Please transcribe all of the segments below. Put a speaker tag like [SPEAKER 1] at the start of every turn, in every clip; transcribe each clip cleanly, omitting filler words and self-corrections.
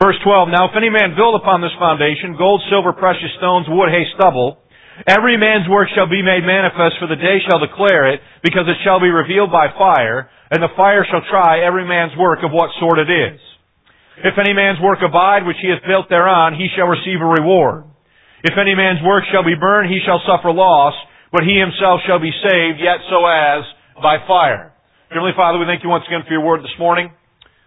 [SPEAKER 1] Verse 12, Now if any man build upon this foundation, gold, silver, precious stones, wood, hay, stubble, every man's work shall be made manifest, for the day shall declare it, because it shall be revealed by fire, and the fire shall try every man's work of what sort it is. If any man's work abide, which he hath built thereon, he shall receive a reward. If any man's work shall be burned, he shall suffer loss, but he himself shall be saved, yet so as by fire. Heavenly Father, we thank you once again for your word this morning.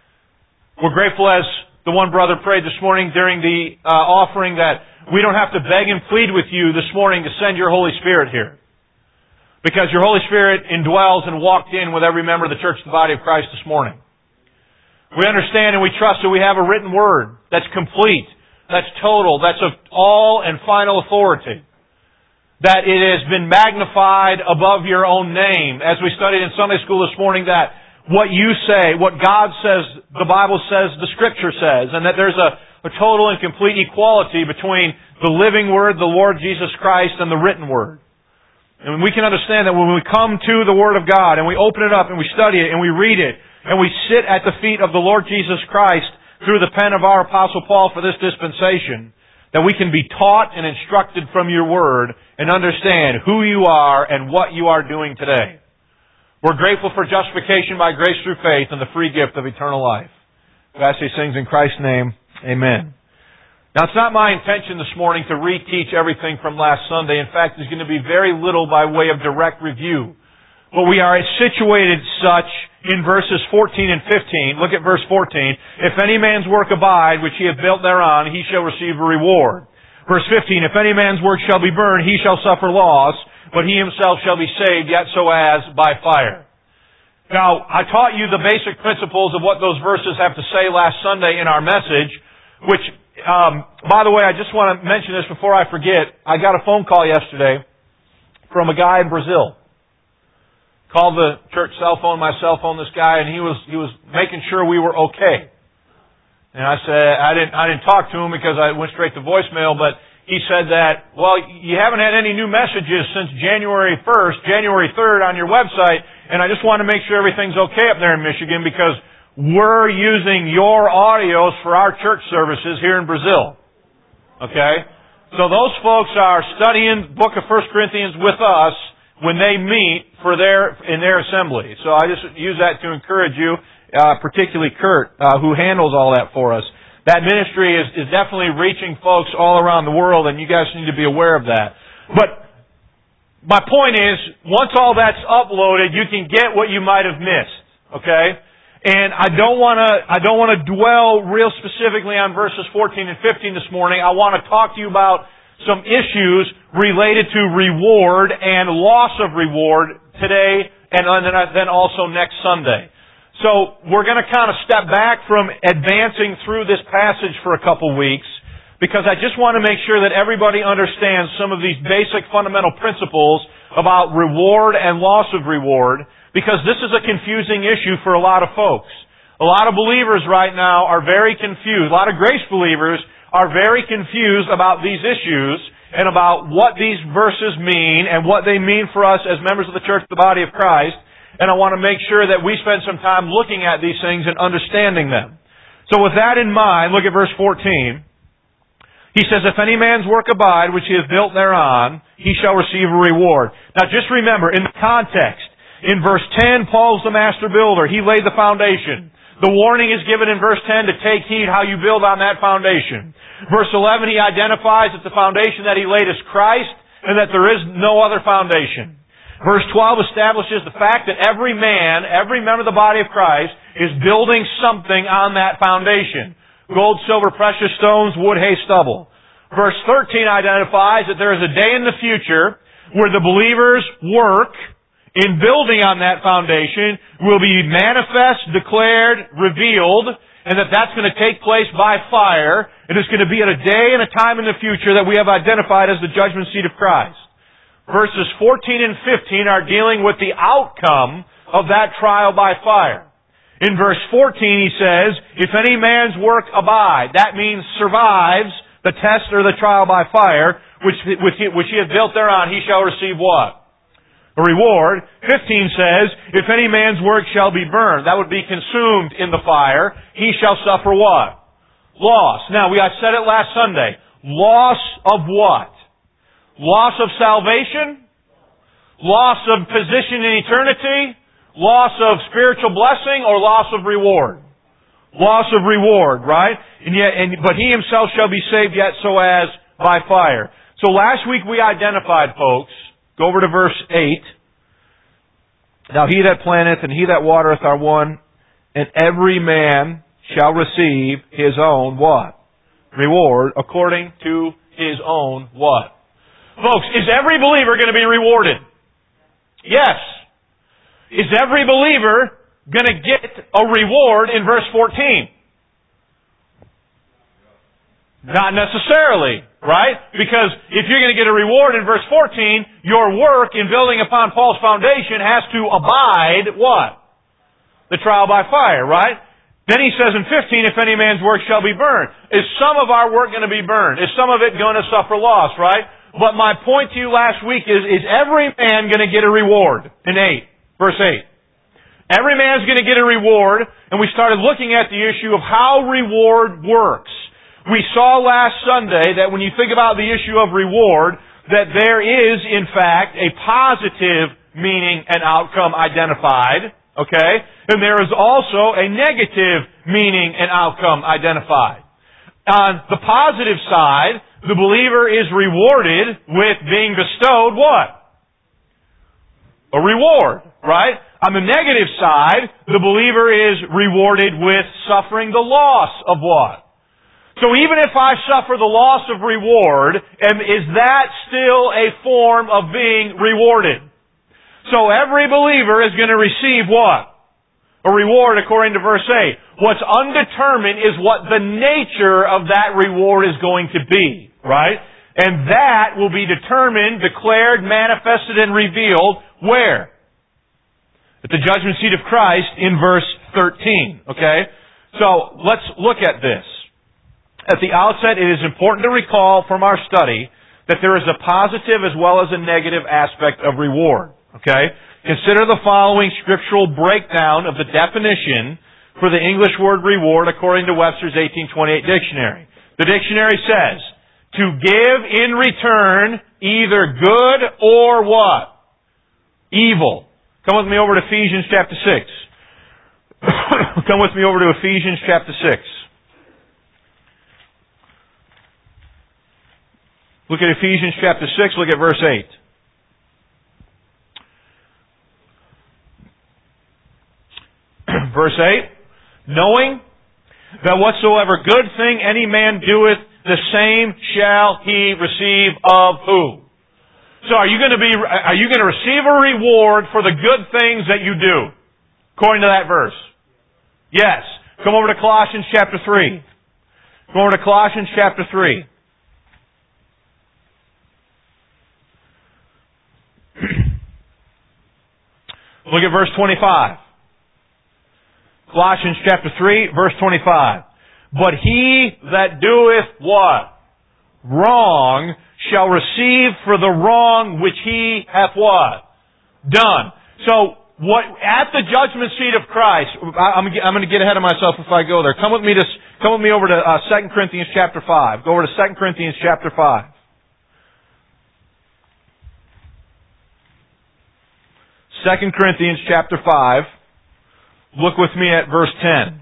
[SPEAKER 1] We're grateful, as the one brother prayed this morning during the offering, that we don't have to beg and plead with you this morning to send your Holy Spirit here. Because your Holy Spirit indwells and walked in with every member of the church, the body of Christ, this morning. We understand and we trust that we have a written word that's complete, that's total, that's of all and final authority. That it has been magnified above your own name. As we studied in Sunday school this morning, that what you say, what God says, the Bible says, the Scripture says, and that there's a total and complete equality between the living Word, the Lord Jesus Christ, and the written Word. And we can understand that when we come to the Word of God, and we open it up, and we study it, and we read it, and we sit at the feet of the Lord Jesus Christ through the pen of our Apostle Paul for this dispensation, that we can be taught and instructed from your Word and understand who you are and what you are doing today. We're grateful for justification by grace through faith and the free gift of eternal life. We ask these things in Christ's name. Amen. Now, it's not my intention this morning to reteach everything from last Sunday. In fact, there's going to be very little by way of direct review. But we are situated such in verses 14 and 15. Look at verse 14. If any man's work abide, which he hath built thereon, he shall receive a reward. Verse 15. If any man's work shall be burned, he shall suffer loss, but he himself shall be saved, yet so as by fire. Now, I taught you the basic principles of what those verses have to say last Sunday in our message, which, by the way, I just want to mention this before I forget. I got a phone call yesterday from a guy in Brazil. Called the church cell phone, my cell phone, this guy, and he was making sure we were okay. And I said, I didn't talk to him because I went straight to voicemail, but he said that, well, you haven't had any new messages since January 1st, January 3rd on your website, and I just want to make sure everything's okay up there in Michigan because we're using your audios for our church services here in Brazil. Okay? So those folks are studying the book of 1 Corinthians with us when they meet in their assembly. So I just use that to encourage you, particularly Kurt, who handles all that for us. That ministry is definitely reaching folks all around the world, and you guys need to be aware of that. But my point is, once all that's uploaded, you can get what you might have missed. Okay? And I don't want to dwell real specifically on verses 14 and 15 this morning. I want to talk to you about some issues related to reward and loss of reward today and then also next Sunday. So we're going to kind of step back from advancing through this passage for a couple weeks because I just want to make sure that everybody understands some of these basic fundamental principles about reward and loss of reward because this is a confusing issue for a lot of folks. A lot of believers right now are very confused. A lot of grace believers are very confused about these issues and about what these verses mean and what they mean for us as members of the church, the body of Christ. And I want to make sure that we spend some time looking at these things and understanding them. So with that in mind, look at verse 14. He says, If any man's work abide, which he has built thereon, he shall receive a reward. Now just remember, in the context, in verse 10, Paul's the master builder. He laid the foundation. The warning is given in verse 10 to take heed how you build on that foundation. Verse 11, he identifies that the foundation that he laid is Christ and that there is no other foundation. Verse 12 establishes the fact that every man, every member of the body of Christ is building something on that foundation. Gold, silver, precious stones, wood, hay, stubble. Verse 13 identifies that there is a day in the future where the believer's work in building on that foundation will be manifest, declared, revealed, and that's going to take place by fire. It is going to be at a day and a time in the future that we have identified as the judgment seat of Christ. Verses 14 and 15 are dealing with the outcome of that trial by fire. In verse 14 he says, If any man's work abide, that means survives the test or the trial by fire, which he has built thereon, he shall receive what? A reward. 15 says, If any man's work shall be burned, that would be consumed in the fire, he shall suffer what? Loss. Now, I said it last Sunday. Loss of what? Loss of salvation? Loss of position in eternity? Loss of spiritual blessing? Or loss of reward? Loss of reward, right? But he himself shall be saved yet so as by fire. So last week we identified, folks, go over to verse 8. Now he that planteth and he that watereth are one, and every man shall receive his own what? Reward according to his own what? Folks, is every believer going to be rewarded? Yes. Is every believer going to get a reward in verse 14? Not necessarily, right? Because if you're going to get a reward in verse 14, your work in building upon Paul's foundation has to abide what? The trial by fire, right? Then he says in 15, if any man's work shall be burned. Is some of our work going to be burned? Is some of it going to suffer loss, right? But my point to you last week is every man going to get a reward in verse 8. Every man's going to get a reward, and we started looking at the issue of how reward works. We saw last Sunday that when you think about the issue of reward, that there is, in fact, a positive meaning and outcome identified, okay? And there is also a negative meaning and outcome identified. On the positive side, the believer is rewarded with being bestowed what? A reward, right? On the negative side, the believer is rewarded with suffering the loss of what? So even if I suffer the loss of reward, is that still a form of being rewarded? So every believer is going to receive what? A reward according to verse 8. What's undetermined is what the nature of that reward is going to be, right? And that will be determined, declared, manifested, and revealed where? At the judgment seat of Christ in verse 13. Okay? So let's look at this. At the outset, it is important to recall from our study that there is a positive as well as a negative aspect of reward. Okay? Consider the following scriptural breakdown of the definition for the English word reward according to Webster's 1828 dictionary. The dictionary says, to give in return either good or what? Evil. Come with me over to Ephesians chapter 6. Come with me over to Ephesians chapter 6. Look at Ephesians chapter 6, look at verse 8. Verse 8, knowing that whatsoever good thing any man doeth, the same shall he receive of who? So are you going to receive a reward for the good things that you do? According to that verse. Yes. Come over to Colossians chapter 3. Come over to Colossians chapter 3. Look at verse 25. Colossians chapter 3, verse 25. But he that doeth what? Wrong shall receive for the wrong which he hath what? Done. So, at the judgment seat of Christ, I'm going to get ahead of myself if I go there. Come with me over to 2 Corinthians chapter 5. Go over to 2 Corinthians chapter 5. 2 Corinthians chapter 5. Look with me at verse 10.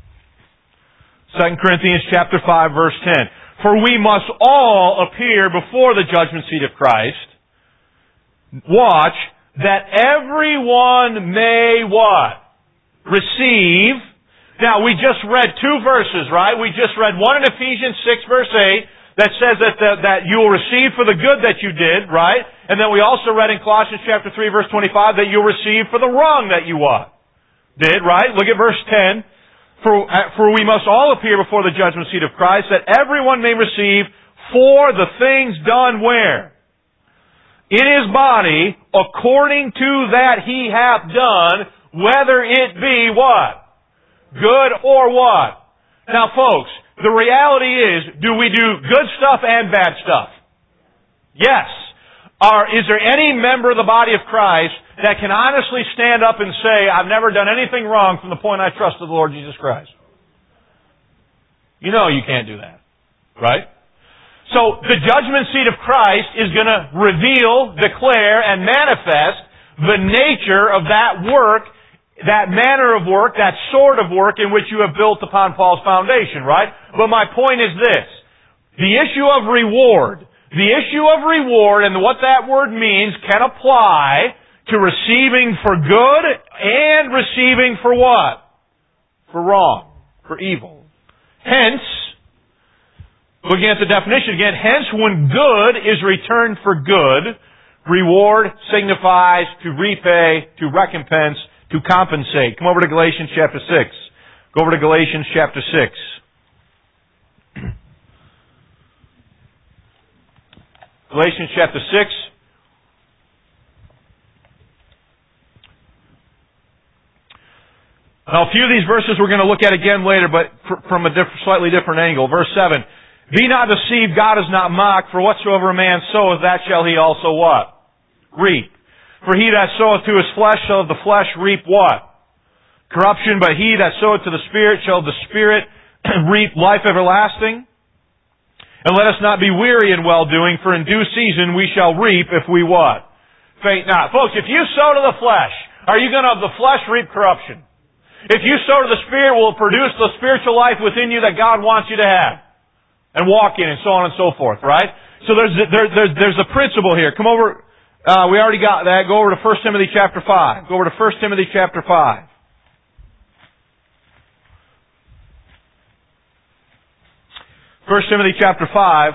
[SPEAKER 1] 2 Corinthians chapter 5, verse 10. For we must all appear before the judgment seat of Christ. Watch, that everyone may what? Receive. Now, we just read two verses, right? We just read one in Ephesians 6, verse 8, that says that you will receive for the good that you did, right? And then we also read in Colossians chapter 3, verse 25, that you'll receive for the wrong that you what? Did, right? Look at verse 10. For we must all appear before the judgment seat of Christ, that everyone may receive for the things done where? In his body, according to that he hath done, whether it be what? Good or what? Now folks, the reality is, do we do good stuff and bad stuff? Yes. Is there any member of the body of Christ that can honestly stand up and say, I've never done anything wrong from the point I trusted the Lord Jesus Christ? You know you can't do that. Right? So the judgment seat of Christ is going to reveal, declare, and manifest the nature of that work, that manner of work, that sort of work in which you have built upon Paul's foundation, right? But my point is this. The issue of reward. The issue of reward and what that word means can apply to receiving for good and receiving for what? For wrong. For evil. Hence, looking at the definition again, hence when good is returned for good, reward signifies to repay, to recompense, to compensate. Come over to Galatians chapter 6. Go over to Galatians chapter 6. Galatians chapter 6. Now, a few of these verses we're going to look at again later, but from a slightly different angle. Verse 7. Be not deceived, God is not mocked, for whatsoever a man soweth, that shall he also what? Reap. For he that soweth to his flesh shall of the flesh reap what? Corruption, but he that soweth to the Spirit shall of the Spirit reap life everlasting. And let us not be weary in well-doing, for in due season we shall reap if we what? Faint not. Folks, if you sow to the flesh, are you going to of the flesh reap corruption? If you sow to the Spirit, will it produce the spiritual life within you that God wants you to have? And walk in, and so on and so forth, right? So there's a principle here. Come over, we already got that. Go over to 1 Timothy chapter 5. Go over to 1 Timothy chapter 5. First Timothy chapter 5,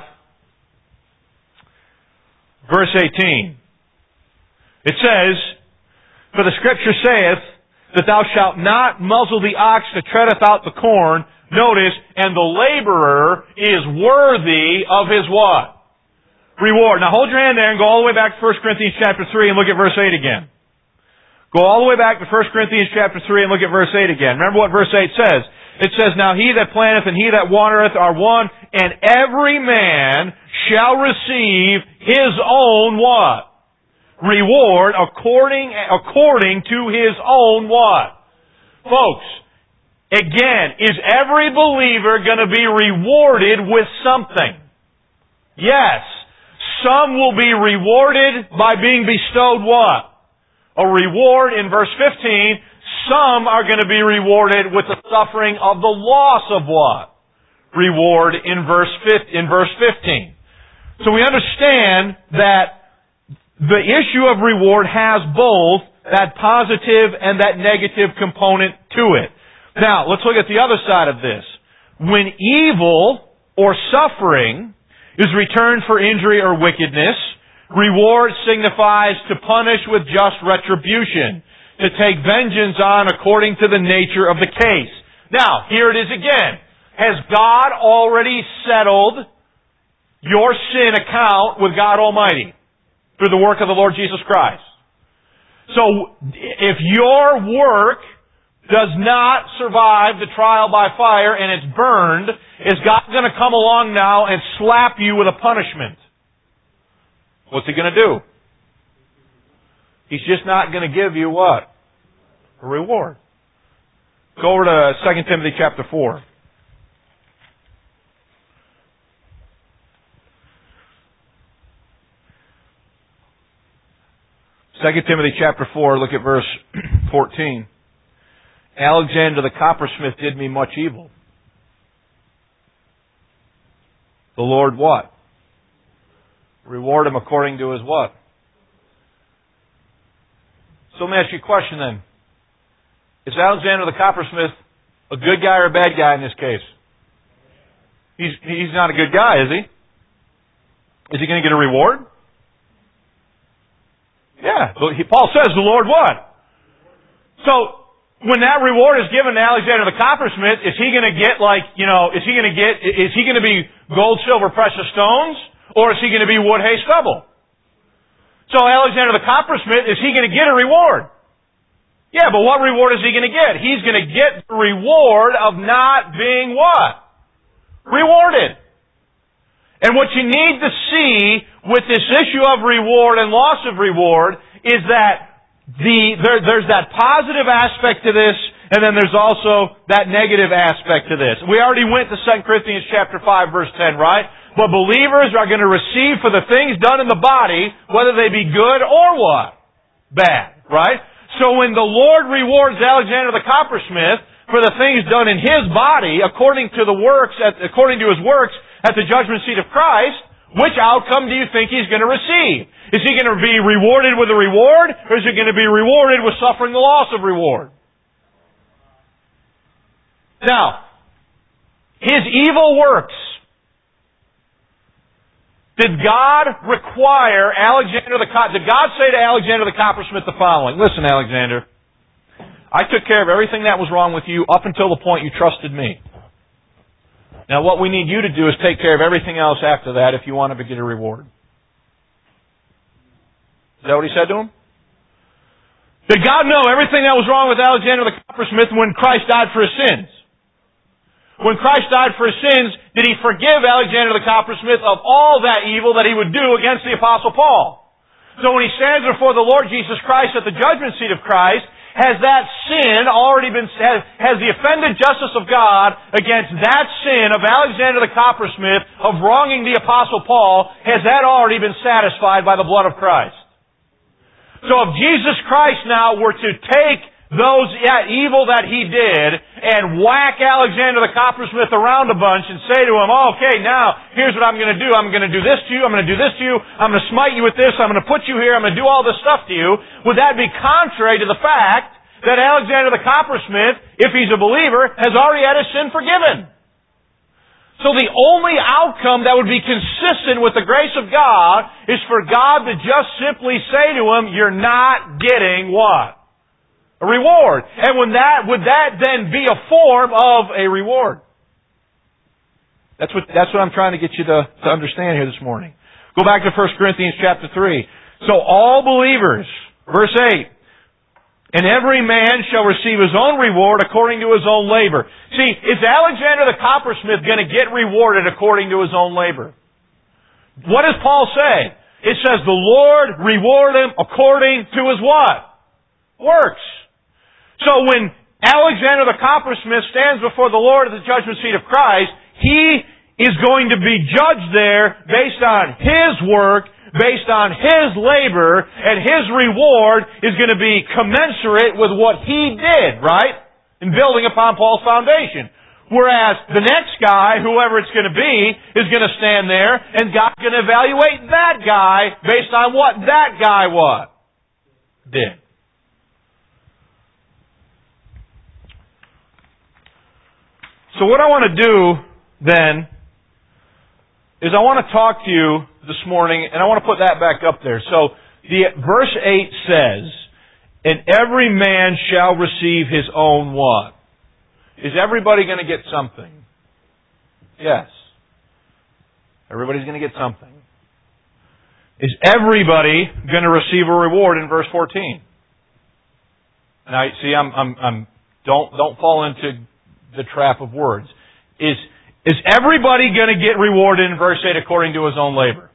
[SPEAKER 1] verse 18. It says, For the Scripture saith, that thou shalt not muzzle the ox that treadeth out the corn, notice, and the laborer is worthy of his what? Reward. Now hold your hand there and go all the way back to 1 Corinthians chapter 3 and look at verse 8 again. Go all the way back to 1 Corinthians chapter 3 and look at verse 8 again. Remember what verse 8 says. It says, Now he that planteth and he that watereth are one, and every man shall receive his own what? Reward according to his own what? Folks, again, is every believer going to be rewarded with something? Yes. Some will be rewarded by being bestowed what? A reward in verse 15. Some are going to be rewarded with the suffering of the loss of what? Reward in verse 15. So we understand that the issue of reward has both that positive and that negative component to it. Now, let's look at the other side of this. When evil or suffering is returned for injury or wickedness, reward signifies to punish with just retribution, to take vengeance on according to the nature of the case. Now, here it is again. Has God already settled your sin account with God Almighty through the work of the Lord Jesus Christ? So, if your work does not survive the trial by fire and it's burned, is God going to come along now and slap you with a punishment? What's He going to do? He's just not going to give you what? A reward. Go over to 2 Timothy chapter 4. Second Timothy chapter 4, look at verse 14. Alexander the coppersmith did me much evil. The Lord what? Reward him according to his what? So let me ask you a question then. Is Alexander the coppersmith a good guy or a bad guy in this case? He's not a good guy, is he? Is he going to get a reward? Yeah. Paul says the Lord what? So, when that reward is given to Alexander the coppersmith, is he going to get is he going to be gold, silver, precious stones? Or is he going to be wood, hay, stubble? So Alexander the coppersmith, is he going to get a reward? Yeah, but what reward is he going to get? He's going to get the reward of not being what? Rewarded. And what you need to see with this issue of reward and loss of reward is that there's that positive aspect to this And then there's also that negative aspect to this. We already went to 2 Corinthians chapter 5, verse 10, right? But believers are going to receive for the things done in the body, whether they be good or what? Bad, right? So when the Lord rewards Alexander the coppersmith for the things done in his body, according to his works at the judgment seat of Christ, which outcome do you think he's going to receive? Is he going to be rewarded with a reward, or is he going to be rewarded with suffering the loss of reward? Now, his evil works. Did God require did God say to Alexander the coppersmith the following? Listen, Alexander, I took care of everything that was wrong with you up until the point you trusted me. Now what we need you to do is take care of everything else after that if you want to get a reward. Is that what he said to him? Did God know everything that was wrong with Alexander the coppersmith when Christ died for his sins? When Christ died for his sins, did he forgive Alexander the coppersmith of all that evil that he would do against the Apostle Paul? So when he stands before the Lord Jesus Christ at the judgment seat of Christ, has that sin already has the offended justice of God against that sin of Alexander the coppersmith of wronging the Apostle Paul, has that already been satisfied by the blood of Christ? So if Jesus Christ now were to take that evil that he did and whack Alexander the coppersmith around a bunch and say to him, okay, now, here's what I'm going to do. I'm going to do this to you. I'm going to do this to you. I'm going to smite you with this. I'm going to put you here. I'm going to do all this stuff to you. Would that be contrary to the fact that Alexander the coppersmith, if he's a believer, has already had his sin forgiven? So the only outcome that would be consistent with the grace of God is for God to just simply say to him, you're not getting what? A reward. And would that then be a form of a reward? That's what I'm trying to get you to understand here this morning. Go back to 1 Corinthians chapter 3. So all believers, verse 8, and every man shall receive his own reward according to his own labor. See, is Alexander the coppersmith going to get rewarded according to his own labor? What does Paul say? It says the Lord reward him according to his what? Works. So when Alexander the coppersmith stands before the Lord at the judgment seat of Christ, he is going to be judged there based on his work, based on his labor, and his reward is going to be commensurate with what he did, right? In building upon Paul's foundation. Whereas the next guy, whoever it's going to be, is going to stand there and God's going to evaluate that guy based on what that guy did. So what I want to do then is I want to talk to you this morning, and I want to put that back up there. So verse 8 says, and every man shall receive his own what? Is everybody going to get something? Yes. Everybody's going to get something. Is everybody going to receive a reward in verse 14? Now, see, don't fall into the trap of words. Is everybody going to get rewarded in verse 8 according to his own labor?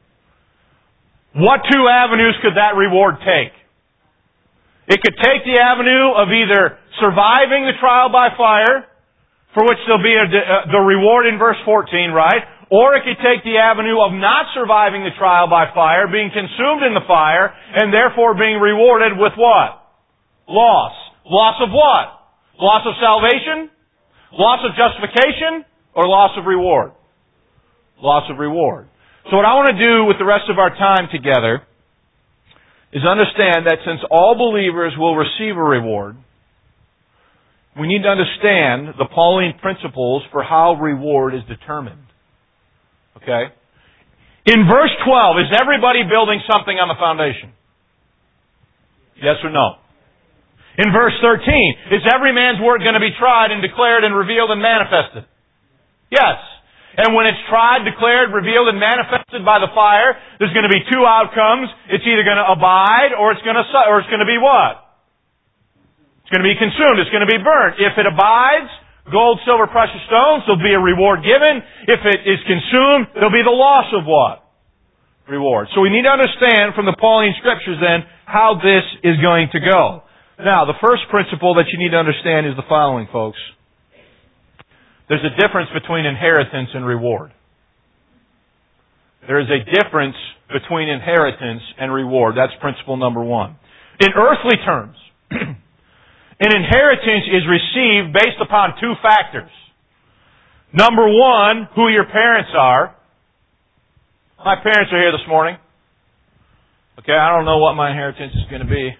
[SPEAKER 1] What two avenues could that reward take? It could take the avenue of either surviving the trial by fire, for which there'll be the reward in verse 14, right? Or it could take the avenue of not surviving the trial by fire, being consumed in the fire, and therefore being rewarded with what? Loss. Loss of what? Loss of salvation? Loss of justification? Or loss of reward? Loss of reward. So what I want to do with the rest of our time together is understand that since all believers will receive a reward, we need to understand the Pauline principles for how reward is determined. Okay? In verse 12, is everybody building something on the foundation? Yes or no? In verse 13, is every man's work going to be tried and declared and revealed and manifested? Yes. And when it's tried, declared, revealed, and manifested by the fire, there's going to be two outcomes. It's either going to abide or it's going to be what? It's going to be consumed. It's going to be burnt. If it abides, gold, silver, precious stones, there'll be a reward given. If it is consumed, there'll be the loss of what? Reward. So we need to understand from the Pauline Scriptures then how this is going to go. Now, the first principle that you need to understand is the following, folks. There's a difference between inheritance and reward. There is a difference between inheritance and reward. That's principle number one. In earthly terms, an inheritance is received based upon two factors. Number one, who your parents are. My parents are here this morning. Okay, I don't know what my inheritance is going to be.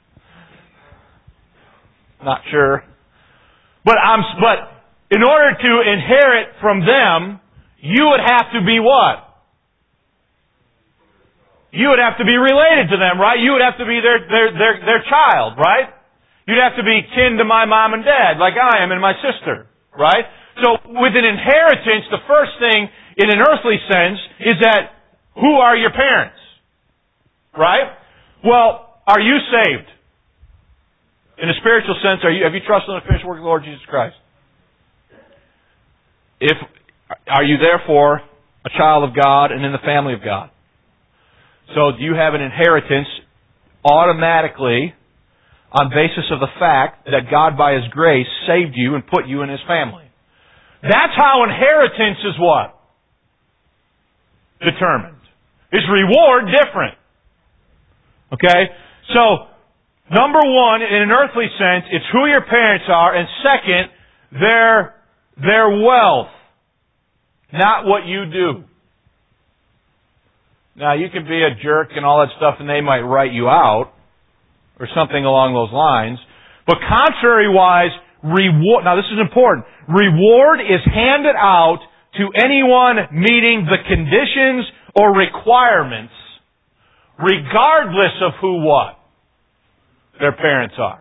[SPEAKER 1] Not sure. But in order to inherit from them, you would have to be what? You would have to be related to them, right? You would have to be their child, right? You'd have to be kin to my mom and dad, like I am and my sister, right? So with an inheritance, the first thing in an earthly sense is that who are your parents? Right? Well, are you saved? In a spiritual sense, have you trusted in the finished work of the Lord Jesus Christ? Are you therefore a child of God and in the family of God? So do you have an inheritance automatically on basis of the fact that God by His grace saved you and put you in His family? That's how inheritance is what? Determined. Is reward different? Okay? So, number one, in an earthly sense, it's who your parents are, and second, their wealth, not what you do. Now, you can be a jerk and all that stuff, and they might write you out, or something along those lines. But contrary-wise, reward, now this is important, reward is handed out to anyone meeting the conditions or requirements, regardless of who what their parents are.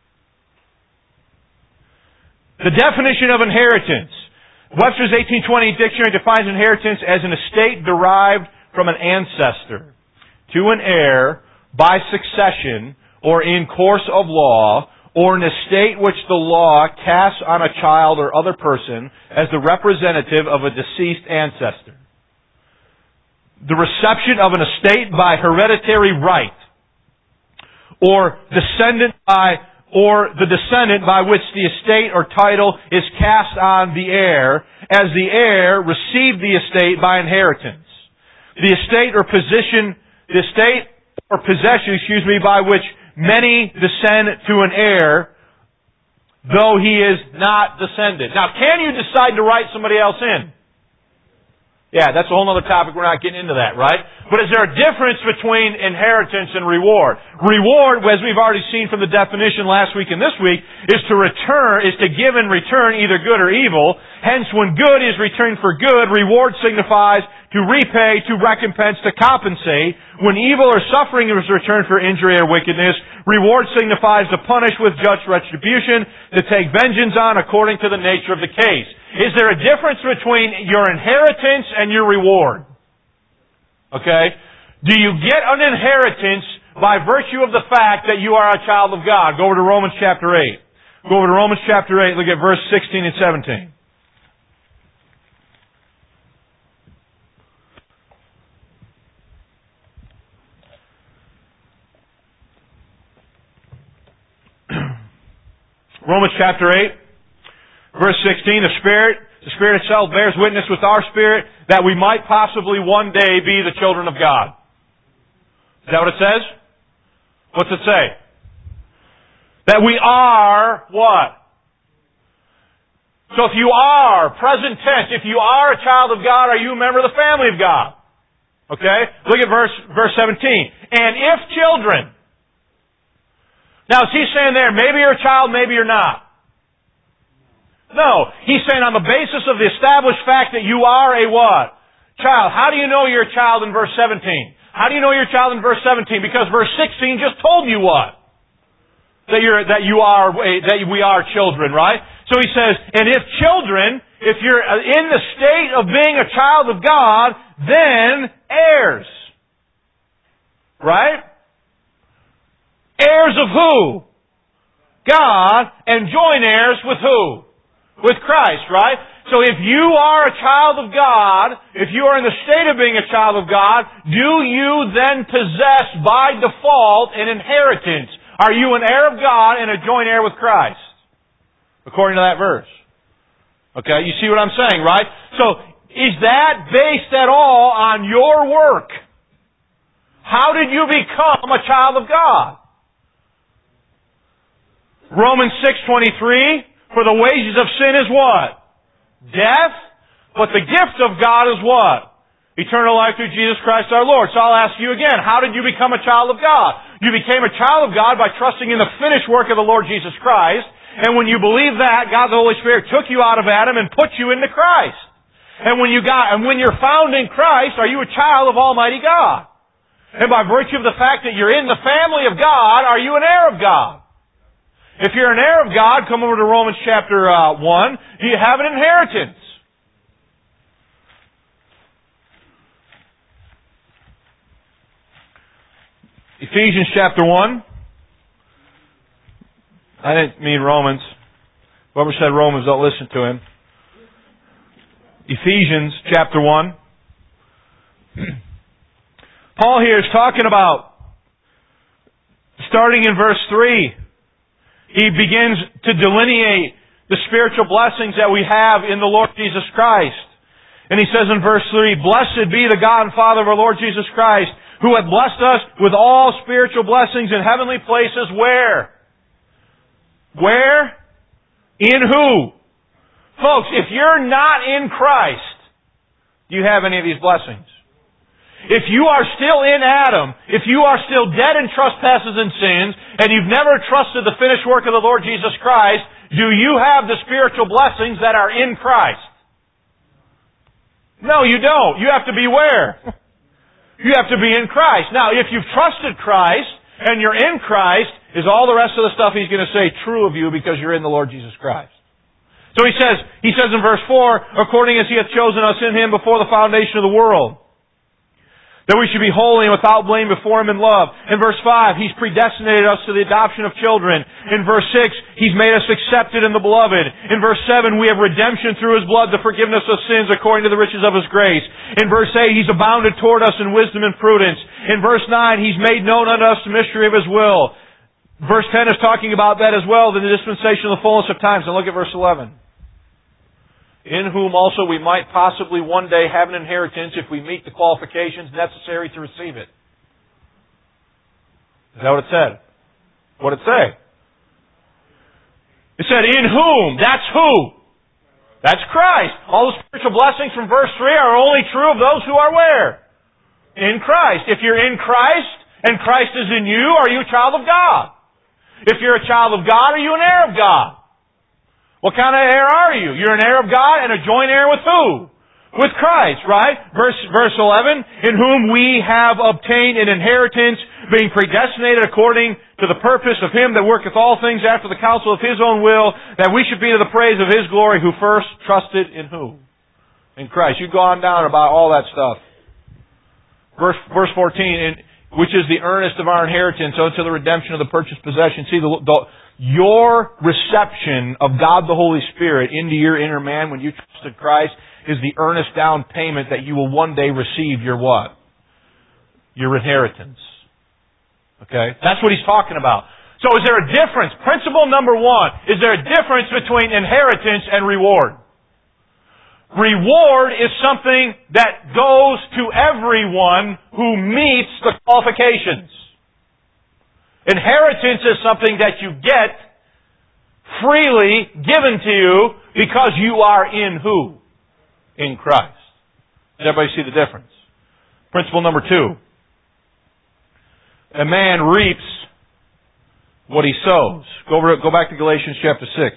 [SPEAKER 1] The definition of inheritance. Webster's 1820 dictionary defines inheritance as an estate derived from an ancestor to an heir by succession or in course of law, or an estate which the law casts on a child or other person as the representative of a deceased ancestor. The reception of an estate by hereditary right, or the descendant by which the estate or title is cast on the heir, as the heir received the estate by inheritance. The estate or possession, by which many descend to an heir, though he is not descended. Now, can you decide to write somebody else in? Yeah, that's a whole other topic. We're not getting into that, right? But is there a difference between inheritance and reward? Reward, as we've already seen from the definition last week and this week, is to give in return either good or evil. Hence, when good is returned for good, reward signifies to repay, to recompense, to compensate. When evil or suffering is returned for injury or wickedness, reward signifies to punish with just retribution, to take vengeance on according to the nature of the case. Is there a difference between your inheritance and your reward? Okay? Do you get an inheritance by virtue of the fact that you are a child of God? Go over to Romans chapter 8. Go over to Romans chapter 8, look at verse 16 and 17. Romans chapter 8, verse 16, the Spirit itself bears witness with our spirit that we might possibly one day be the children of God. Is that what it says? What's it say? That we are what? So if you are, present tense, if you are a child of God, are you a member of the family of God? Okay? Look at verse 17. And if children. Now, is he saying there, maybe you're a child, maybe you're not? No. He's saying on the basis of the established fact that you are a what? Child. How do you know you're a child in verse 17? How do you know you're a child in verse 17? Because verse 16 just told you what? That we are children, right? So he says, and if children, if you're in the state of being a child of God, then heirs. Right? Heirs of who? God, and joint heirs with who? With Christ, right? So if you are a child of God, if you are in the state of being a child of God, do you then possess by default an inheritance? Are you an heir of God and a joint heir with Christ? According to that verse. Okay, you see what I'm saying, right? So, is that based at all on your work? How did you become a child of God? Romans 6:23, for the wages of sin is what? Death. But the gift of God is what? Eternal life through Jesus Christ our Lord. So I'll ask you again, how did you become a child of God? You became a child of God by trusting in the finished work of the Lord Jesus Christ. And when you believe that, God the Holy Spirit took you out of Adam and put you into Christ. And when you're found in Christ, are you a child of Almighty God? And by virtue of the fact that you're in the family of God, are you an heir of God? If you're an heir of God, come over to Romans chapter 1. Do you have an inheritance? Ephesians chapter 1. I didn't mean Romans. Whoever said Romans, don't listen to him. Ephesians chapter 1. Paul here is talking about, starting in verse 3, he begins to delineate the spiritual blessings that we have in the Lord Jesus Christ. And he says in verse 3, Blessed be the God and Father of our Lord Jesus Christ, who hath blessed us with all spiritual blessings in heavenly places. Where? Where? In who? Folks, if you're not in Christ, do you have any of these blessings? If you are still in Adam, if you are still dead in trespasses and sins, and you've never trusted the finished work of the Lord Jesus Christ, do you have the spiritual blessings that are in Christ? No, you don't. You have to be where? You have to be in Christ. Now, if you've trusted Christ, and you're in Christ, is all the rest of the stuff He's going to say true of you because you're in the Lord Jesus Christ. So He says in verse 4, according as He hath chosen us in Him before the foundation of the world, that we should be holy and without blame before Him in love. In verse 5, He's predestinated us to the adoption of children. In verse 6, He's made us accepted in the Beloved. In verse 7, we have redemption through His blood, the forgiveness of sins according to the riches of His grace. In verse 8, He's abounded toward us in wisdom and prudence. In verse 9, He's made known unto us the mystery of His will. Verse 10 is talking about that as well, the dispensation of the fullness of times. And look at verse 11. In whom also we might possibly one day have an inheritance if we meet the qualifications necessary to receive it. Is that what it said? What did it say? It said, in whom? That's who? That's Christ. All the spiritual blessings from verse 3 are only true of those who are where? In Christ. If you're in Christ, and Christ is in you, are you a child of God? If you're a child of God, are you an heir of God? What kind of heir are you? You're an heir of God and a joint heir with who? With Christ, right? Verse 11, in whom we have obtained an inheritance, being predestinated according to the purpose of Him that worketh all things after the counsel of His own will, that we should be to the praise of His glory, who first trusted in who? In Christ. You go on down about all that stuff. Verse 14, which is the earnest of our inheritance unto the redemption of the purchased possession. See, your reception of God the Holy Spirit into your inner man when you trusted Christ is the earnest down payment that you will one day receive your what? Your inheritance. Okay? That's what he's talking about. So is there a difference? Principle number 1, is there a difference between inheritance and reward? Reward is something that goes to everyone who meets the qualifications. Inheritance is something that you get freely given to you because you are in who? In Christ. Does everybody see the difference? Principle number 2. A man reaps what he sows. Go back to Galatians chapter 6.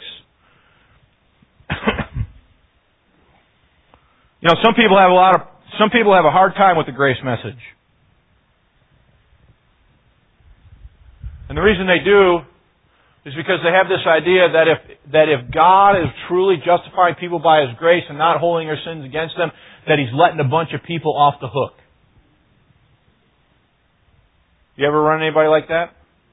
[SPEAKER 1] You know, some people have a hard time with the grace message. And the reason they do is because they have this idea that if God is truly justifying people by His grace and not holding their sins against them, that He's letting a bunch of people off the hook. You ever run anybody like that?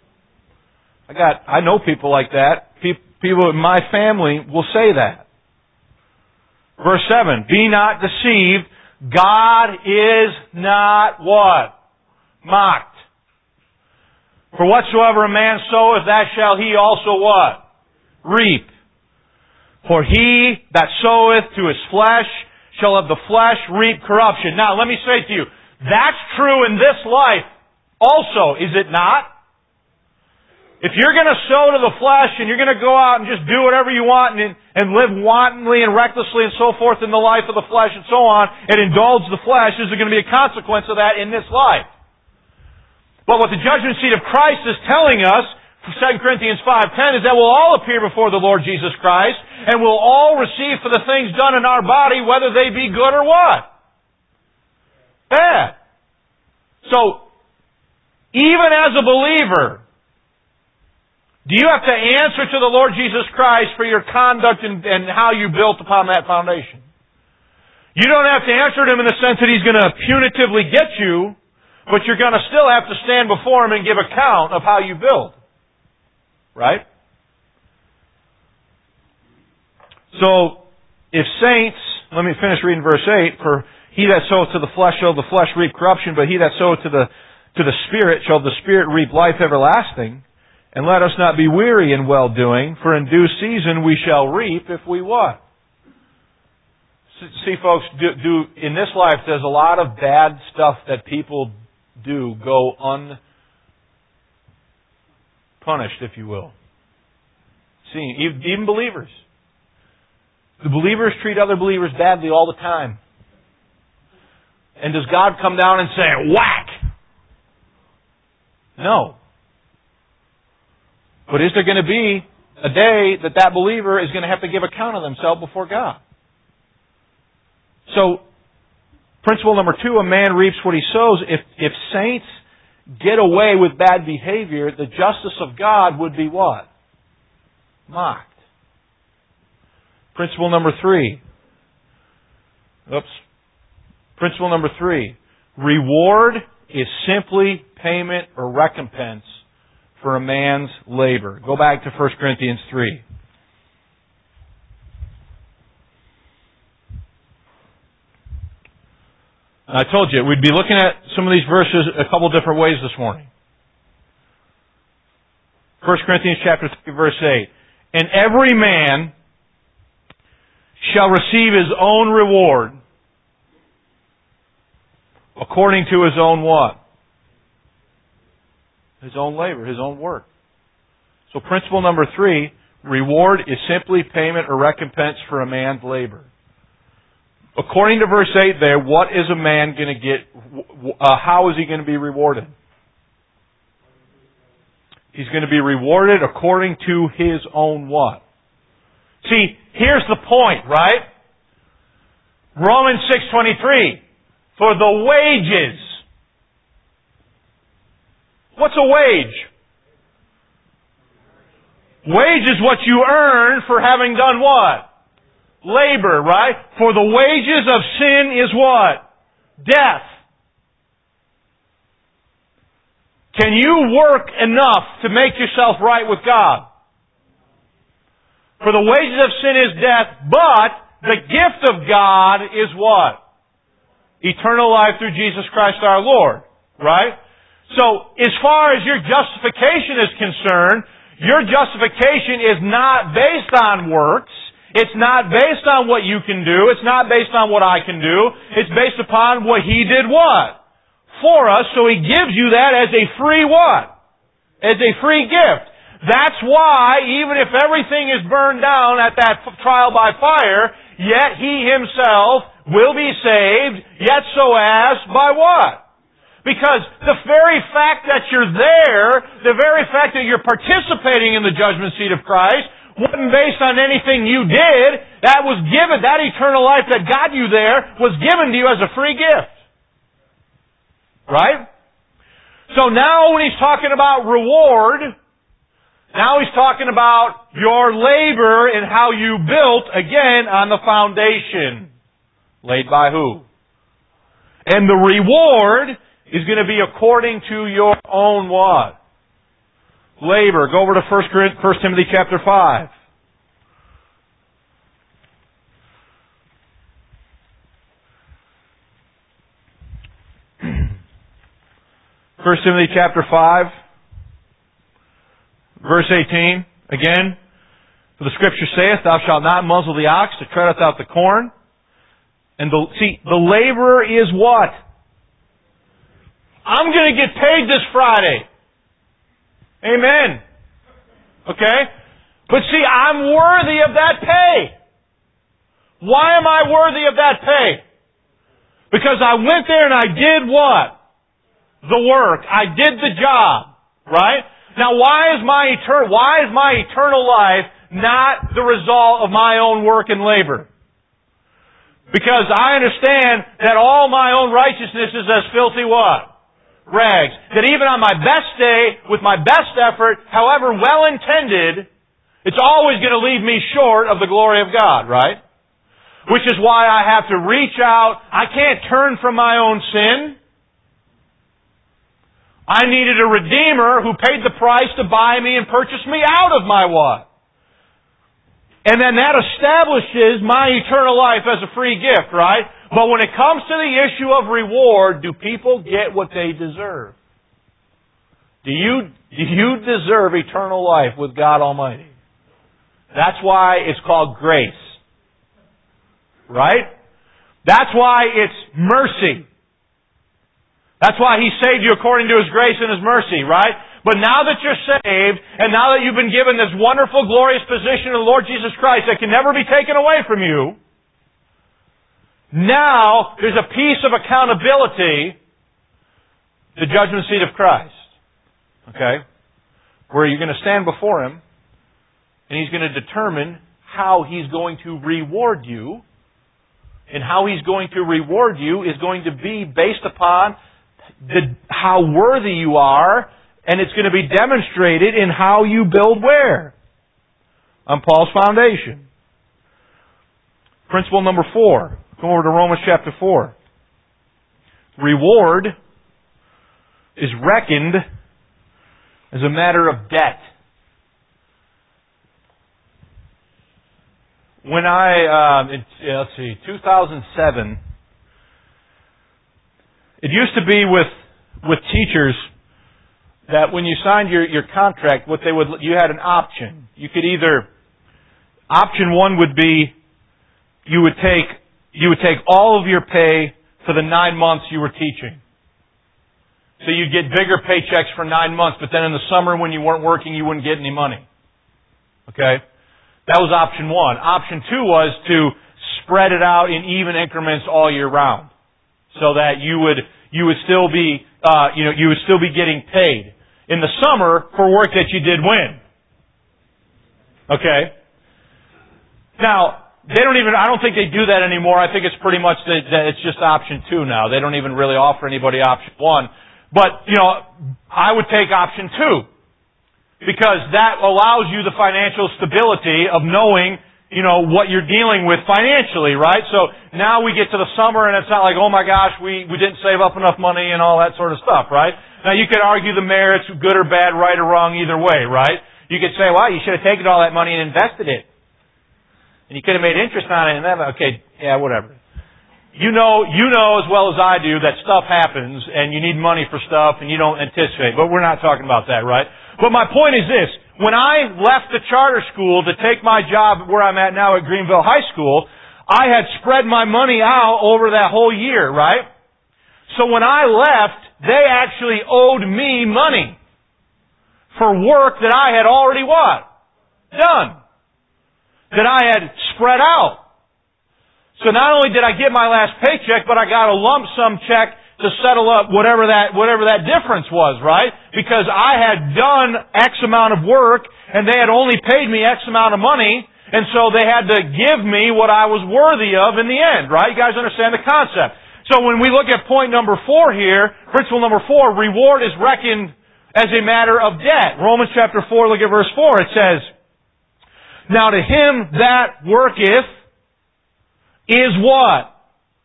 [SPEAKER 1] I know people like that. People in my family will say that. Verse 7, be not deceived, God is not what? Mocked. For whatsoever a man soweth, that shall he also what? Reap. For he that soweth to his flesh shall of the flesh reap corruption. Now, let me say to you, that's true in this life also, is it not? If you're going to sow to the flesh and you're going to go out and just do whatever you want and live wantonly and recklessly and so forth in the life of the flesh and so on, and indulge the flesh, there's going to be a consequence of that in this life. But what the judgment seat of Christ is telling us, 2 Corinthians 5:10, is that we'll all appear before the Lord Jesus Christ, and we'll all receive for the things done in our body, whether they be good or what? Bad. So, even as a believer, do you have to answer to the Lord Jesus Christ for your conduct and how you built upon that foundation? You don't have to answer to Him in the sense that He's going to punitively get you, but you're going to still have to stand before Him and give account of how you build. Right? So, if saints, let me finish reading verse 8, for he that soweth to the flesh shall the flesh reap corruption, but he that soweth to the Spirit shall the Spirit reap life everlasting. And let us not be weary in well-doing, for in due season we shall reap if we what? See, folks, in this life there's a lot of bad stuff that people do go unpunished, if you will. See, even believers. The believers treat other believers badly all the time. And does God come down and say, whack? No. But is there going to be a day that believer is going to have to give account of themselves before God? So, principle number 2, a man reaps what he sows. If saints get away with bad behavior, the justice of God would be what? Mocked. Principle number 3. Principle number 3. Reward is simply payment or recompense for a man's labor. Go back to 1 Corinthians 3. I told you, we'd be looking at some of these verses a couple different ways this morning. 1 Corinthians chapter 3, verse 8. And every man shall receive his own reward according to his own what? His own labor, his own work. So principle number 3, reward is simply payment or recompense for a man's labor. According to verse 8 there, what is a man going to get? How is he going to be rewarded? He's going to be rewarded according to his own what? See, here's the point, right? Romans 6:23. For the wages. What's a wage? Wage is what you earn for having done what? Labor, right? For the wages of sin is what? Death. Can you work enough to make yourself right with God? For the wages of sin is death, but the gift of God is what? Eternal life through Jesus Christ our Lord. Right? So, as far as your justification is concerned, your justification is not based on works. It's not based on what you can do. It's not based on what I can do. It's based upon what He did what? For us. So He gives you that as a free what? As a free gift. That's why, even if everything is burned down at that trial by fire, yet He Himself will be saved, yet so as by what? Because the very fact that you're there, the very fact that you're participating in the judgment seat of Christ, wasn't based on anything you did. That was given, that eternal life that got you there was given to you as a free gift. Right? So now when He's talking about reward, now He's talking about your labor and how you built, again, on the foundation. Laid by who? And the reward is going to be according to your own what? Labor. Go over to 1 Timothy chapter 5. 1 Timothy chapter 5. Verse 18, again, for the Scripture saith, Thou shalt not muzzle the ox that treadeth out the corn. And the laborer is what? I'm going to get paid this Friday. Amen. Okay? But see, I'm worthy of that pay. Why am I worthy of that pay? Because I went there and I did what? The work. I did the job. Right? Now why is my eternal life not the result of my own work and labor? Because I understand that all my own righteousness is as filthy what? Rags. That even on my best day, with my best effort, however well intended, it's always going to leave me short of the glory of God, right? Which is why I have to reach out. I can't turn from my own sin. I needed a Redeemer who paid the price to buy me and purchase me out of my what? And then that establishes my eternal life as a free gift, right? But when it comes to the issue of reward, do people get what they deserve? Do you deserve eternal life with God Almighty? That's why it's called grace. Right? That's why it's mercy. That's why He saved you according to His grace and His mercy, right? But now that you're saved, and now that you've been given this wonderful, glorious position of the Lord Jesus Christ that can never be taken away from you, now there's a piece of accountability, the judgment seat of Christ. Okay? Where you're going to stand before Him, and He's going to determine how He's going to reward you. And how He's going to reward you is going to be based upon how worthy you are, and it's going to be demonstrated in how you build where? On Paul's foundation. Principle number 4. Come over to Romans chapter 4. Reward is reckoned as a matter of debt. When 2007, it used to be with teachers that when you signed your contract, you had an option. You could either, option 1 would be, you would take all of your pay for the 9 months you were teaching. So you'd get bigger paychecks for 9 months, but then in the summer when you weren't working, you wouldn't get any money. Okay? That was option 1. Option 2 was to spread it out in even increments all year round, so that you would still be getting paid in the summer for work that you did when. Okay. Now I don't think they do that anymore. I think it's pretty much that it's just option 2 now. They don't even really offer anybody option 1. But I would take option 2. Because that allows you the financial stability of knowing, what you're dealing with financially, right? So now we get to the summer and it's not like, oh my gosh, we didn't save up enough money and all that sort of stuff, right? Now you could argue the merits, good or bad, right or wrong, either way, right? You could say, well, you should have taken all that money and invested it. And you could have made interest on it and then, okay, yeah, whatever. You know as well as I do that stuff happens and you need money for stuff and you don't anticipate. But we're not talking about that, right? But my point is this. When I left the charter school to take my job where I'm at now at Greenville High School, I had spread my money out over that whole year, right? So when I left, they actually owed me money for work that I had already what? Done. That I had spread out. So not only did I get my last paycheck, but I got a lump sum check to settle up whatever that difference was, right? Because I had done X amount of work and they had only paid me X amount of money, and so they had to give me what I was worthy of in the end, right? You guys understand the concept. So when we look at point number 4 here, principle number 4, reward is reckoned as a matter of debt. Romans chapter 4, look at verse 4. It says, Now to him that worketh is what?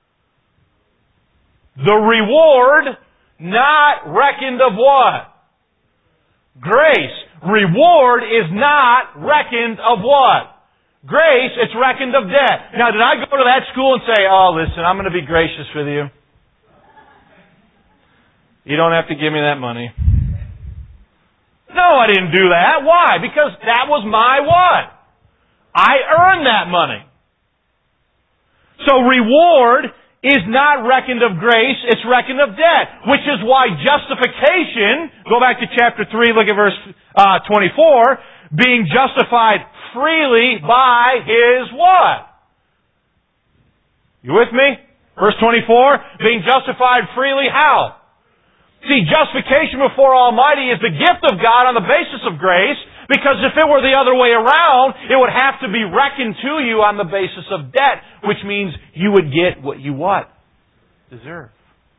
[SPEAKER 1] The reward not reckoned of what? Grace. Reward is not reckoned of what? Grace, it's reckoned of debt. Now, did I go to that school and say, oh, listen, I'm going to be gracious with you. You don't have to give me that money. No, I didn't do that. Why? Because that was my what? I earned that money. So reward is not reckoned of grace, it's reckoned of debt. Which is why justification, go back to chapter 3, look at verse 24, being justified freely by His what? You with me? Verse 24, being justified freely how? See, justification before Almighty is the gift of God on the basis of grace, because if it were the other way around, it would have to be reckoned to you on the basis of debt, which means you would get what you what? Deserve.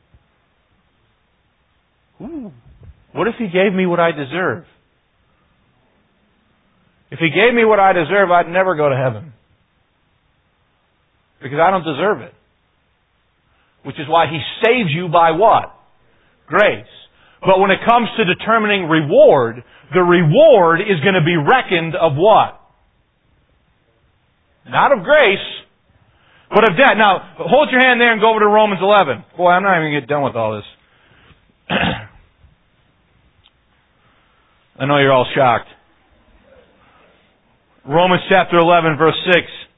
[SPEAKER 1] Ooh. What if He gave me what I deserve? If He gave me what I deserve, I'd never go to heaven. Because I don't deserve it. Which is why He saves you by what? Grace. But when it comes to determining reward, the reward is going to be reckoned of what? Not of grace, but of debt. Now, hold your hand there and go over to Romans 11. Boy, I'm not even going to get done with all this. I know you're all shocked. Romans chapter 11, verse 6.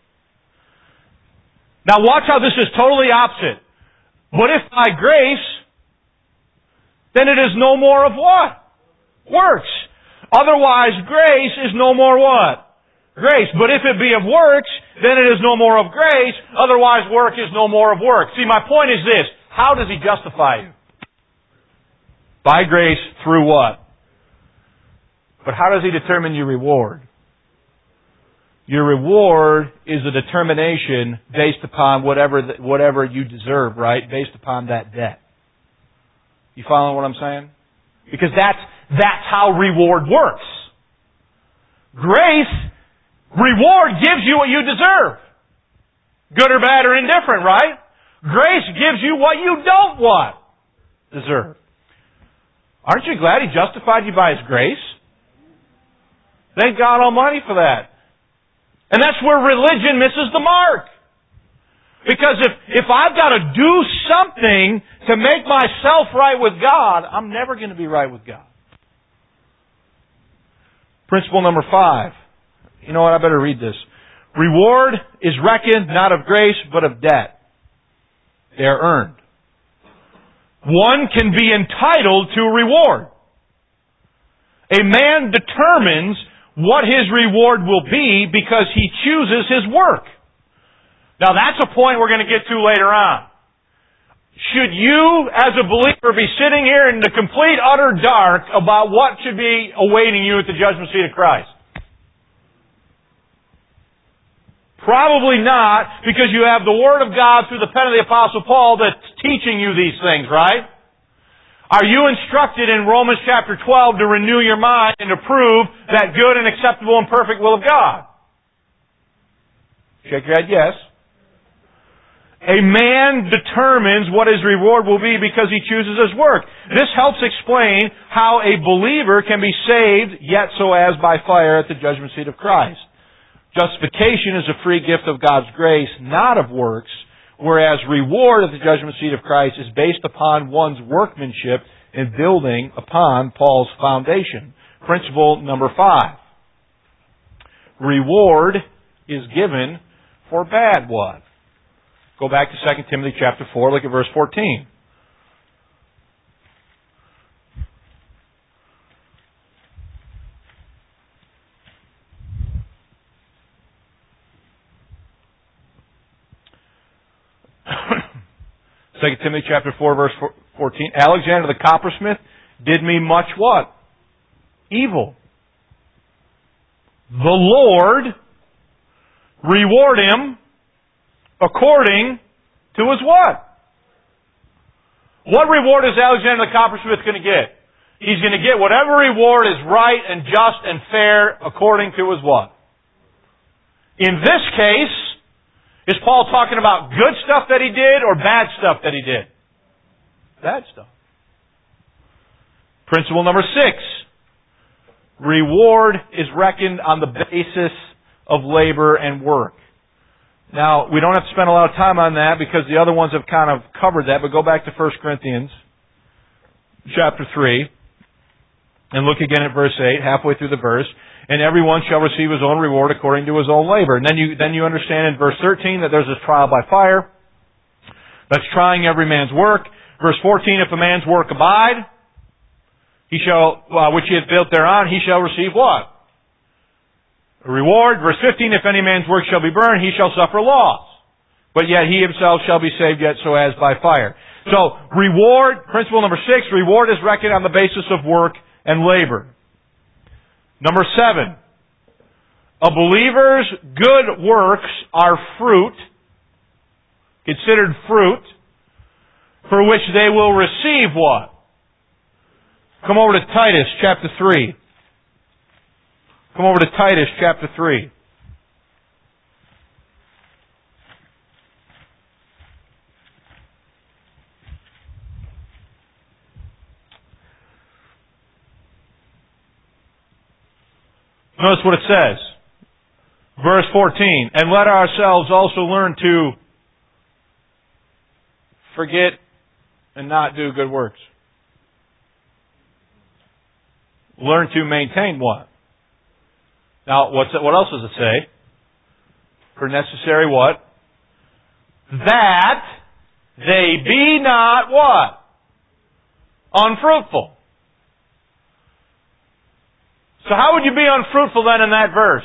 [SPEAKER 1] Now watch how this is totally opposite. But if by grace, then it is no more of what? Works. Otherwise, grace is no more what? Grace. But if it be of works, then it is no more of grace. Otherwise, work is no more of work. See, my point is this. How does He justify you? By grace, through what? But how does He determine your reward? Your reward is a determination based upon whatever you deserve, right? Based upon that debt. You following what I'm saying? Because that's how reward works. Grace, reward gives you what you deserve. Good or bad or indifferent, right? Grace gives you what you don't what? Deserve. Aren't you glad He justified you by His grace? Thank God Almighty for that. And that's where religion misses the mark. Because if I've got to do something to make myself right with God, I'm never going to be right with God. Principle number 5. You know what? I better read this. Reward is reckoned not of grace, but of debt. They are earned. One can be entitled to reward. A man determines what his reward will be because he chooses his work. Now that's a point we're going to get to later on. Should you, as a believer, be sitting here in the complete, utter dark about what should be awaiting you at the judgment seat of Christ? Probably not, because you have the Word of God through the pen of the Apostle Paul that's teaching you these things, right? Are you instructed in Romans chapter 12 to renew your mind and to prove that good and acceptable and perfect will of God? Shake your head, yes. A man determines what his reward will be because he chooses his work. This helps explain how a believer can be saved, yet so as by fire at the judgment seat of Christ. Justification is a free gift of God's grace, not of works, whereas reward at the judgment seat of Christ is based upon one's workmanship in building upon Paul's foundation. Principle number 5. Reward is given for bad what? Go back to 2 Timothy chapter 4, look at verse 14. Second Timothy chapter 4, verse 14. Alexander the coppersmith did me much what? Evil. The Lord reward him according to his what? What reward is Alexander the coppersmith going to get? He's going to get whatever reward is right and just and fair according to his what? In this case, is Paul talking about good stuff that he did or bad stuff that he did? Bad stuff. Principle number 6. Reward is reckoned on the basis of labor and work. Now, we don't have to spend a lot of time on that because the other ones have kind of covered that, but go back to 1 Corinthians chapter 3. And look again at verse 8, halfway through the verse. And everyone shall receive his own reward according to his own labor. And then you understand in verse 13 that there's this trial by fire. That's trying every man's work. Verse 14, if a man's work abide, he shall, which he hath built thereon, he shall receive what? A reward. Verse 15, if any man's work shall be burned, he shall suffer loss. But yet he himself shall be saved yet so as by fire. So, reward, principle number 6, reward is reckoned on the basis of work and labor. Number 7, a believer's good works are fruit, considered fruit, for which they will receive what? Come over to Titus chapter 3. Come over to Titus chapter 3. Notice what it says. Verse 14. And let ourselves also learn to forget and not do good works. Learn to maintain what? Now, what else does it say? For necessary what? That they be not what? Unfruitful. So how would you be unfruitful then in that verse?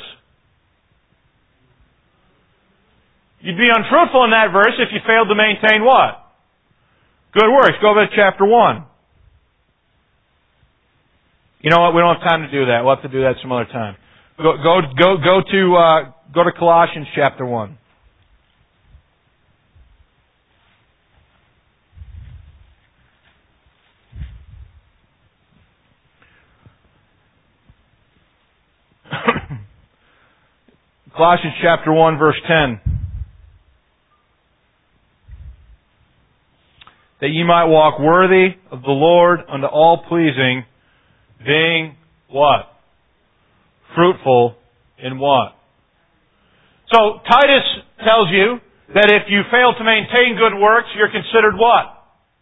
[SPEAKER 1] You'd be unfruitful in that verse if you failed to maintain what? Good works. Go over to chapter 1. You know what? We don't have time to do that. We'll have to do that some other time. Go to Colossians chapter 1. Colossians chapter 1 verse 10. That ye might walk worthy of the Lord unto all pleasing, being what? Fruitful in what? So Titus tells you that if you fail to maintain good works, you're considered what?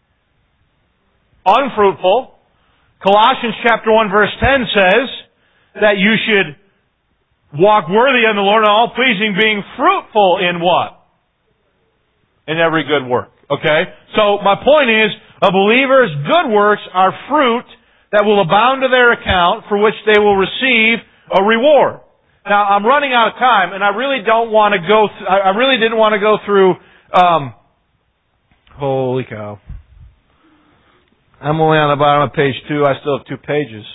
[SPEAKER 1] Unfruitful. Colossians chapter 1 verse 10 says that you should walk worthy unto the Lord and all pleasing, being fruitful in what? In every good work. Okay? So my point is, a believer's good works are fruit that will abound to their account, for which they will receive a reward. Now, I'm running out of time, and I really don't want to go. I really didn't want to go through. Holy cow! I'm only on the bottom of page 2. I still have 2 pages.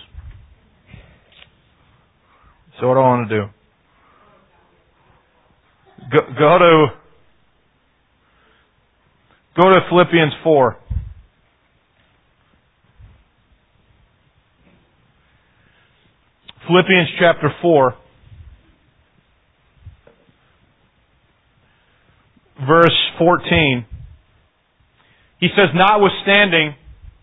[SPEAKER 1] So what do I want to do? Go to Philippians 4. Philippians chapter 4. Verse 14. He says, notwithstanding,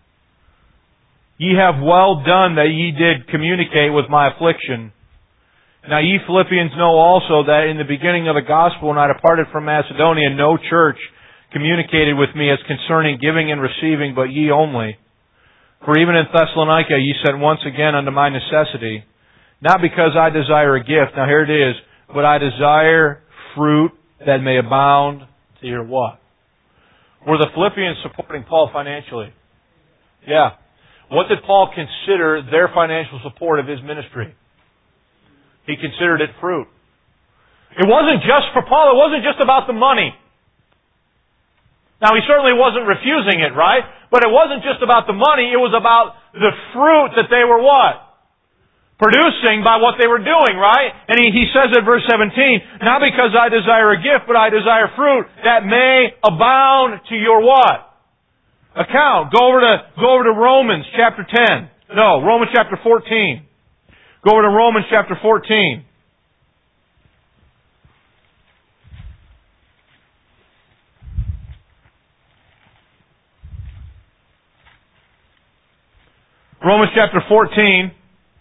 [SPEAKER 1] ye have well done that ye did communicate with my affliction. Now ye Philippians know also that in the beginning of the gospel, when I departed from Macedonia, no church communicated with me as concerning giving and receiving, but ye only. For even in Thessalonica ye sent once again unto my necessity, not because I desire a gift, now here it is, but I desire fruit that may abound to your what? Were the Philippians supporting Paul financially? Yeah. What did Paul consider their financial support of his ministry? He considered it fruit. It wasn't just for Paul, it wasn't just about the money. Now, he certainly wasn't refusing it, right? But it wasn't just about the money, it was about the fruit that they were what? Producing by what they were doing, right? And he says in verse 17, not because I desire a gift, but I desire fruit that may abound to your what? Account. Go over to Romans chapter 10. No, Romans chapter 14. Go over to Romans chapter 14. Romans chapter 14,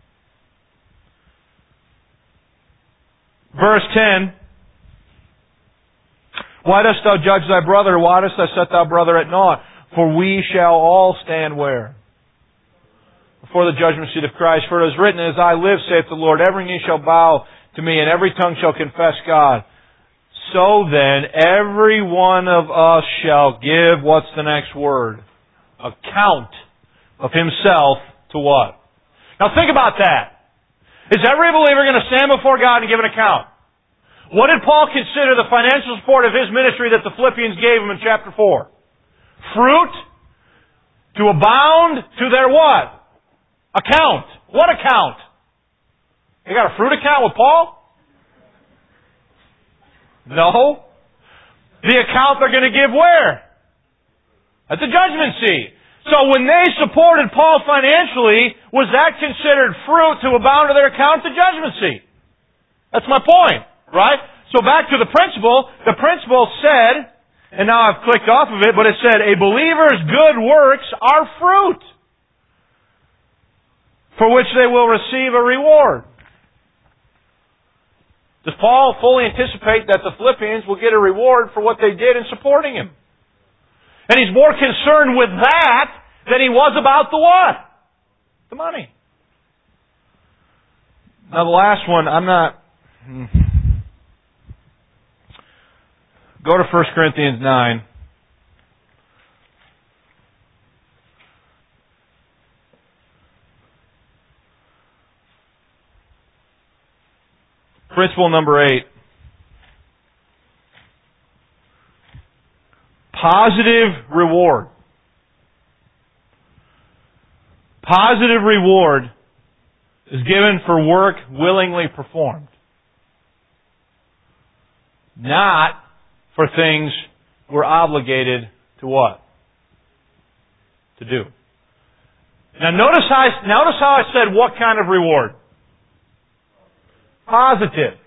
[SPEAKER 1] verse 10. Why dost thou judge thy brother? Why dost thou set thy brother at naught? For we shall all stand where? before the judgment seat of Christ. For it is written, As I live, saith the Lord, every knee shall bow to me, and every tongue shall confess God. So then, every one of us shall give, what's the next word? Account of himself to what? Now think about that. Is every believer going to stand before God and give an account? What did Paul consider the financial support of his ministry that the Philippians gave him in chapter 4? Fruit to abound to their what? Account. What account? You got a fruit account with Paul? No. The account they're going to give where? At the judgment seat. So when they supported Paul financially, was that considered fruit to abound to their account at the judgment seat? That's my point, right? So back to the principle. The principle said, and now I've clicked off of it, but it said, a believer's good works are fruit, for which they will receive a reward. Does Paul fully anticipate that the Philippians will get a reward for what they did in supporting him? And he's more concerned with that than he was about the what? The money. Now the last one, go to 1 Corinthians 9. Principle number 8. Positive reward. Positive reward is given for work willingly performed, not for things we're obligated to what? To do. Now notice how I said what kind of reward? Positive.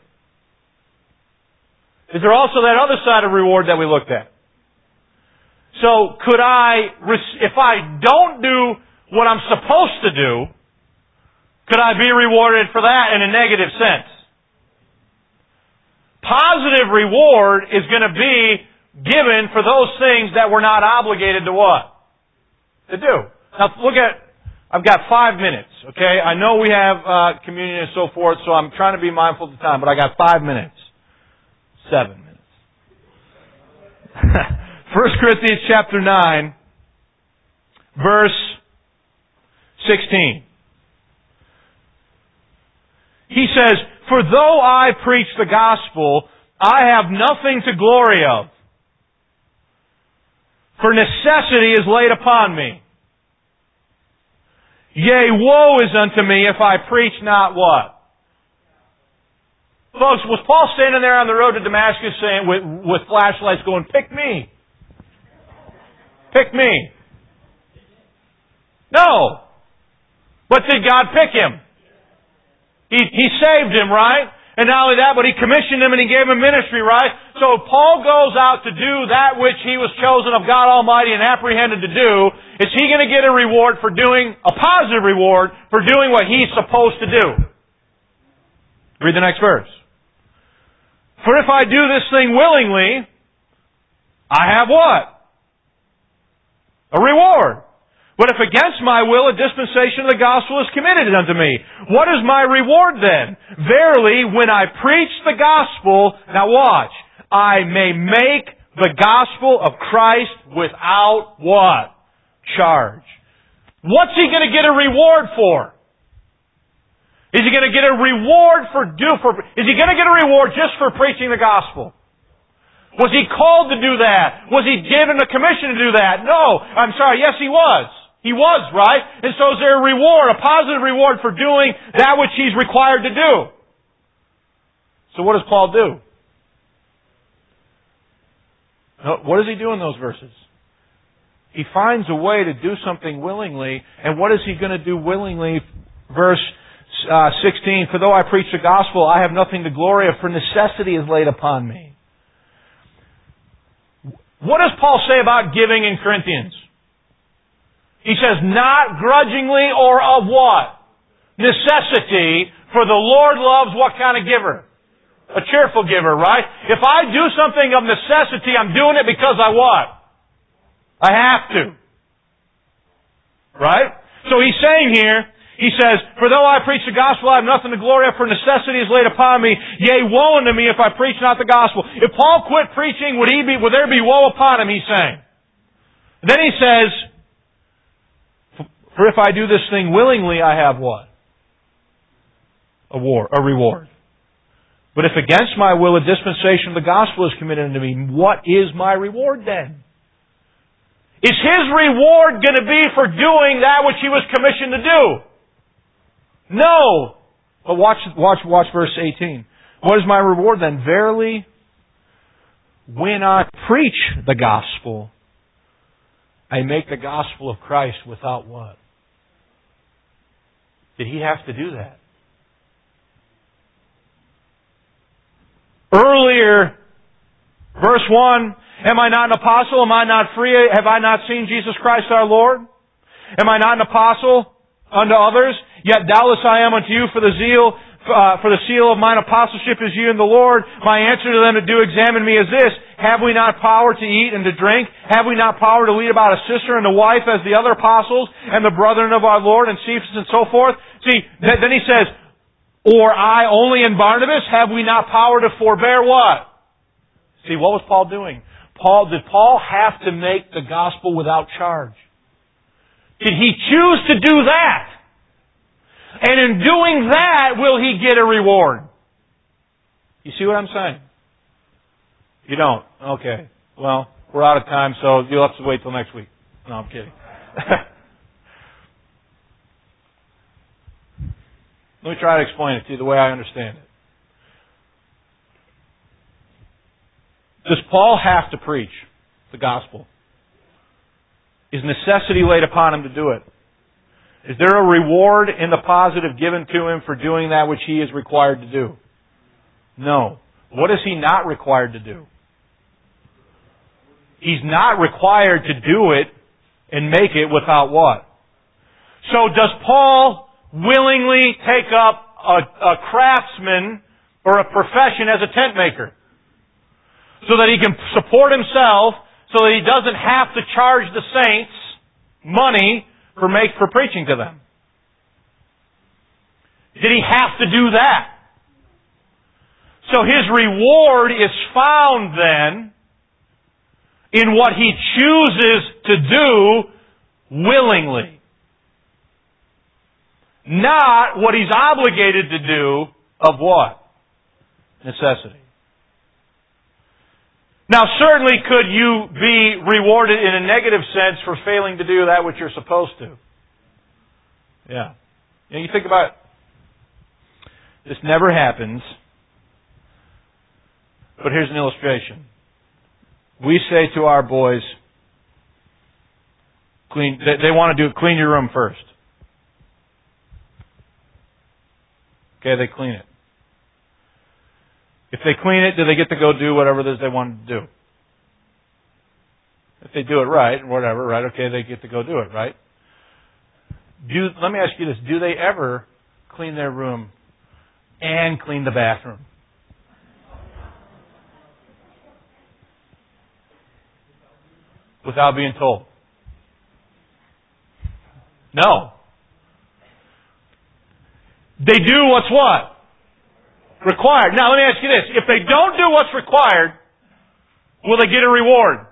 [SPEAKER 1] Is there also that other side of reward that we looked at? So if I don't do what I'm supposed to do, could I be rewarded for that in a negative sense? Positive reward is going to be given for those things that we're not obligated to what? To do. Now I've got 5 minutes, okay? I know we have communion and so forth, so I'm trying to be mindful of the time, but I got 5 minutes. 7 minutes. 1 Corinthians chapter 9, verse 16. He says, For though I preach the gospel, I have nothing to glory of, for necessity is laid upon me. Yea, woe is unto me if I preach not what? Folks, was Paul standing there on the road to Damascus saying with flashlights going, pick me? Pick me. No. But did God pick him? He saved him, right? And not only that, but He commissioned him and He gave him ministry, right? So Paul goes out to do that which he was chosen of God Almighty and apprehended to do. Is he going to get a reward for doing, a positive reward for doing what he's supposed to do? Read the next verse. For if I do this thing willingly, I have what? A reward. But if against my will, a dispensation of the gospel is committed unto me. What is my reward then? Verily, when I preach the gospel, now watch, I may make the gospel of Christ without what? Charge. What's he going to get a reward for? Is he going to get a reward is he going to get a reward just for preaching the gospel? Was he called to do that? Was he given a commission to do that? No. I'm sorry. Yes, he was. He was, right? And so is there a reward, a positive reward for doing that which he's required to do? So what does Paul do? What does he do in those verses? He finds a way to do something willingly. And what is he going to do willingly? Verse 16, For though I preach the gospel, I have nothing to glory of, for necessity is laid upon me. What does Paul say about giving in Corinthians? He says, not grudgingly or of what? Necessity, for the Lord loves what kind of giver? A cheerful giver, right? If I do something of necessity, I'm doing it because I what? I have to. Right? So he's saying here, he says, for though I preach the gospel, I have nothing to glory of, for necessity is laid upon me. Yea, woe unto me if I preach not the gospel. If Paul quit preaching, would there be woe upon him, he's saying. And then he says, for if I do this thing willingly, I have what? A reward. But if against my will a dispensation of the gospel is committed unto me, what is my reward then? Is his reward going to be for doing that which he was commissioned to do? No! But watch verse 18. What is my reward then? Verily, when I preach the gospel, I make the gospel of Christ without what? Did he have to do that? Earlier, verse 1, am I not an apostle? Am I not free? Have I not seen Jesus Christ our Lord? Am I not an apostle unto others? Yet doubtless I am unto you for the seal of mine apostleship is you in the Lord. My answer to them that do examine me is this: have we not power to eat and to drink? Have we not power to lead about a sister and a wife as the other apostles and the brethren of our Lord and Cephas and so forth? See, then he says, or I only and Barnabas, have we not power to forbear what? See, what was Paul doing? Did Paul have to make the gospel without charge? Did he choose to do that? And in doing that, will he get a reward? You see what I'm saying? You don't? Okay. Well, we're out of time, so you'll have to wait till next week. No, I'm kidding. Let me try to explain it to you the way I understand it. Does Paul have to preach the gospel? Is necessity laid upon him to do it? Is there a reward in the positive given to him for doing that which he is required to do? No. What is he not required to do? He's not required to do it and make it without what? So does Paul willingly take up a craftsman or a profession as a tent maker so that he can support himself, so that he doesn't have to charge the saints money for preaching to them? Did he have to do that? So his reward is found then in what he chooses to do willingly. Not what he's obligated to do of what? Necessity. Now, certainly could you be rewarded in a negative sense for failing to do that which you're supposed to? Yeah. You think about it. This never happens. But here's an illustration. We say to our boys, they want to clean your room first. Okay, they clean it. If they clean it, do they get to go do whatever it is they want to do? If they do it right, whatever, right, okay, they get to go do it, right? Let me ask you this. Do they ever clean their room and clean the bathroom? Without being told? No. They do what's what? Required. Now let me ask you this. If they don't do what's required, will they get a reward?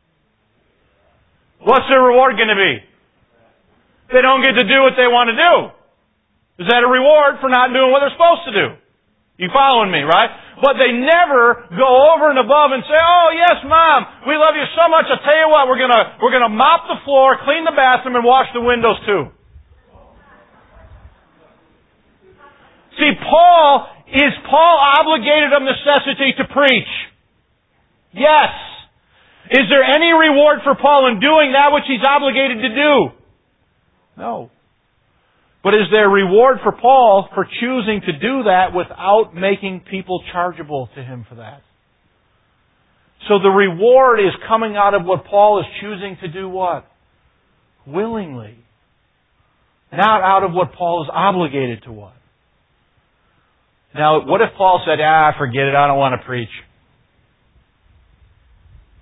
[SPEAKER 1] What's their reward going to be? They don't get to do what they want to do. Is that a reward for not doing what they're supposed to do? You following me, right? But they never go over and above and say, oh yes, Mom, we love you so much. I'll tell you what, we're gonna mop the floor, clean the bathroom, and wash the windows too. See, is Paul obligated of necessity to preach? Yes. Is there any reward for Paul in doing that which he's obligated to do? No. But is there reward for Paul for choosing to do that without making people chargeable to him for that? So the reward is coming out of what Paul is choosing to do what? Willingly. Not out of what Paul is obligated to what? Now, what if Paul said, forget it, I don't want to preach?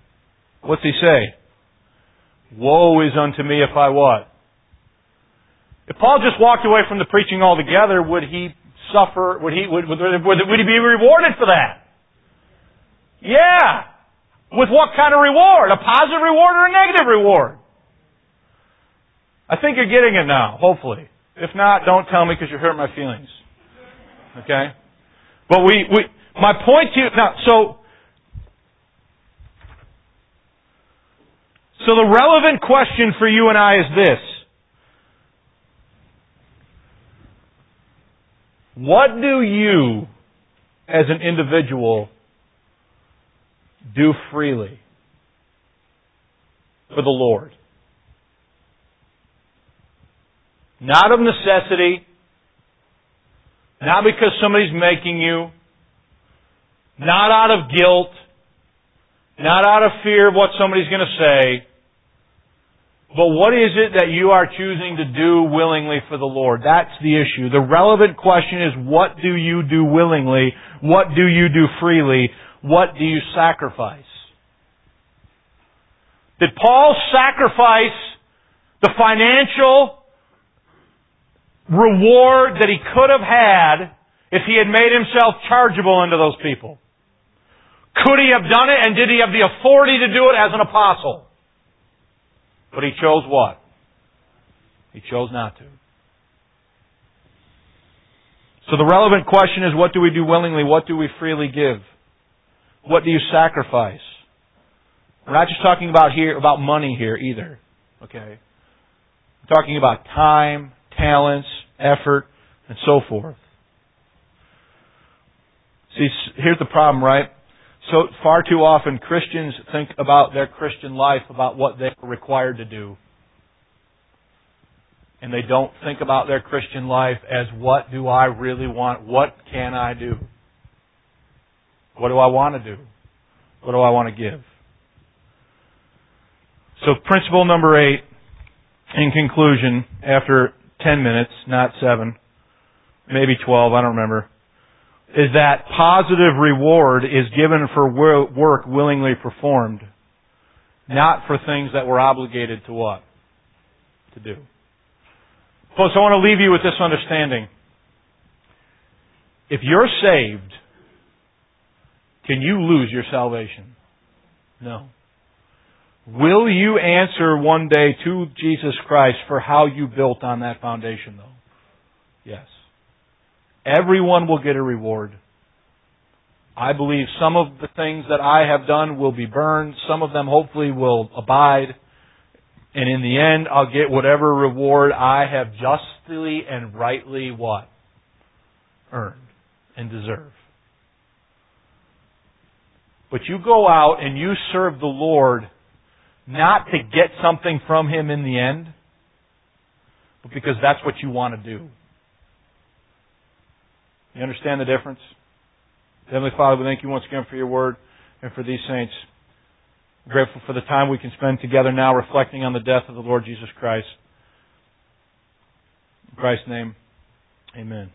[SPEAKER 1] What's he say? Woe is unto me if I what? If Paul just walked away from the preaching altogether, would he suffer? Would he be rewarded for that? Yeah. With what kind of reward? A positive reward or a negative reward? I think you're getting it now, hopefully. If not, don't tell me because you're hurting my feelings. Okay? But my point to you, now, so the relevant question for you and I is this. What do you, as an individual, do freely for the Lord? Not of necessity, not because somebody's making you, not out of guilt, not out of fear of what somebody's going to say, but what is it that you are choosing to do willingly for the Lord? That's the issue. The relevant question is, what do you do willingly? What do you do freely? What do you sacrifice? Did Paul sacrifice the financial reward that he could have had if he had made himself chargeable unto those people? Could he have done it, and did he have the authority to do it as an apostle? But he chose what? He chose not to. So the relevant question is, what do we do willingly? What do we freely give? What do you sacrifice? We're not just talking about money here either. Okay? We're talking about time, talents, effort, and so forth. See, here's the problem, right? So far too often Christians think about their Christian life about what they're required to do. And they don't think about their Christian life as, what do I really want? What can I do? What do I want to do? What do I want to give? So principle number 8, in conclusion, after 10 minutes, not 7, maybe 12, I don't remember, is that positive reward is given for work willingly performed, not for things that we're obligated to what? To do. Folks, I want to leave you with this understanding. If you're saved, can you lose your salvation? No. Will you answer one day to Jesus Christ for how you built on that foundation, though? Yes. Everyone will get a reward. I believe some of the things that I have done will be burned. Some of them hopefully will abide. And in the end, I'll get whatever reward I have justly and rightly what? Earned and deserve. But you go out and you serve the Lord not to get something from Him in the end, but because that's what you want to do. You understand the difference? Heavenly Father, we thank You once again for Your Word and for these saints. We're grateful for the time we can spend together now reflecting on the death of the Lord Jesus Christ. In Christ's name, amen.